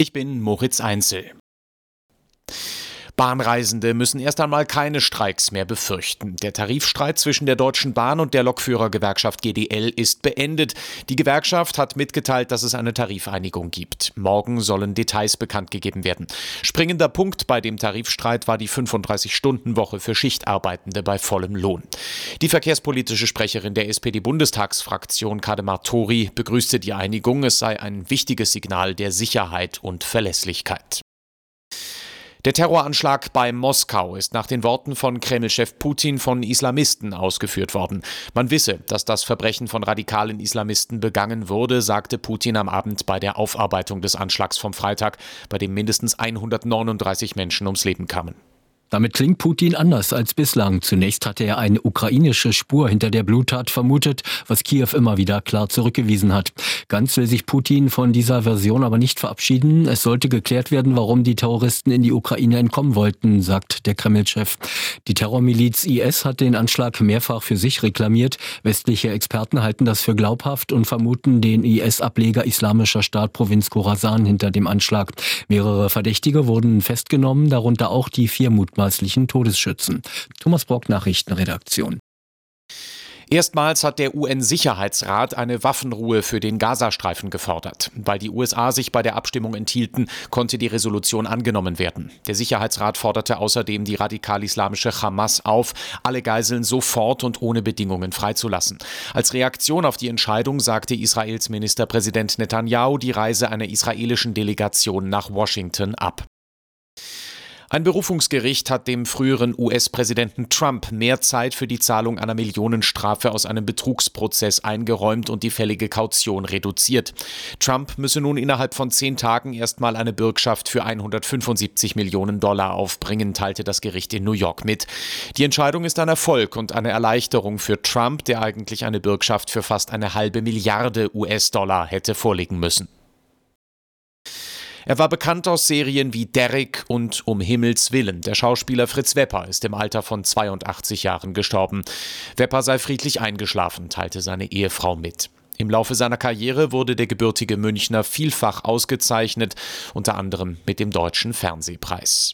Ich bin Moritz Einzel. Bahnreisende müssen erst einmal keine Streiks mehr befürchten. Der Tarifstreit zwischen der Deutschen Bahn und der Lokführergewerkschaft GDL ist beendet. Die Gewerkschaft hat mitgeteilt, dass es eine Tarifeinigung gibt. Morgen sollen Details bekannt gegeben werden. Springender Punkt bei dem Tarifstreit war die 35-Stunden-Woche für Schichtarbeitende bei vollem Lohn. Die verkehrspolitische Sprecherin der SPD-Bundestagsfraktion Kademar Tori begrüßte die Einigung. Es sei ein wichtiges Signal der Sicherheit und Verlässlichkeit. Der Terroranschlag bei Moskau ist nach den Worten von Kreml-Chef Putin von Islamisten ausgeführt worden. Man wisse, dass das Verbrechen von radikalen Islamisten begangen wurde, sagte Putin am Abend bei der Aufarbeitung des Anschlags vom Freitag, bei dem mindestens 139 Menschen ums Leben kamen. Damit klingt Putin anders als bislang. Zunächst hatte er eine ukrainische Spur hinter der Bluttat vermutet, was Kiew immer wieder klar zurückgewiesen hat. Ganz will sich Putin von dieser Version aber nicht verabschieden. Es sollte geklärt werden, warum die Terroristen in die Ukraine entkommen wollten, sagt der Kreml-Chef. Die Terrormiliz IS hat den Anschlag mehrfach für sich reklamiert. Westliche Experten halten das für glaubhaft und vermuten den IS-Ableger Islamischer Staat Provinz Khorasan hinter dem Anschlag. Mehrere Verdächtige wurden festgenommen, darunter auch die 4 mutmaßlichen Todesschützen. Thomas Brock, Nachrichtenredaktion. Erstmals hat der UN-Sicherheitsrat eine Waffenruhe für den Gazastreifen gefordert. Weil die USA sich bei der Abstimmung enthielten, konnte die Resolution angenommen werden. Der Sicherheitsrat forderte außerdem die radikal-islamische Hamas auf, alle Geiseln sofort und ohne Bedingungen freizulassen. Als Reaktion auf die Entscheidung sagte Israels Ministerpräsident Netanyahu die Reise einer israelischen Delegation nach Washington ab. Ein Berufungsgericht hat dem früheren US-Präsidenten Trump mehr Zeit für die Zahlung einer Millionenstrafe aus einem Betrugsprozess eingeräumt und die fällige Kaution reduziert. Trump müsse nun innerhalb von 10 Tagen erstmal eine Bürgschaft für 175 Millionen Dollar aufbringen, teilte das Gericht in New York mit. Die Entscheidung ist ein Erfolg und eine Erleichterung für Trump, der eigentlich eine Bürgschaft für fast eine halbe Milliarde US-Dollar hätte vorlegen müssen. Er war bekannt aus Serien wie Derrick und Um Himmels Willen. Der Schauspieler Fritz Wepper ist im Alter von 82 Jahren gestorben. Wepper sei friedlich eingeschlafen, teilte seine Ehefrau mit. Im Laufe seiner Karriere wurde der gebürtige Münchner vielfach ausgezeichnet, unter anderem mit dem Deutschen Fernsehpreis.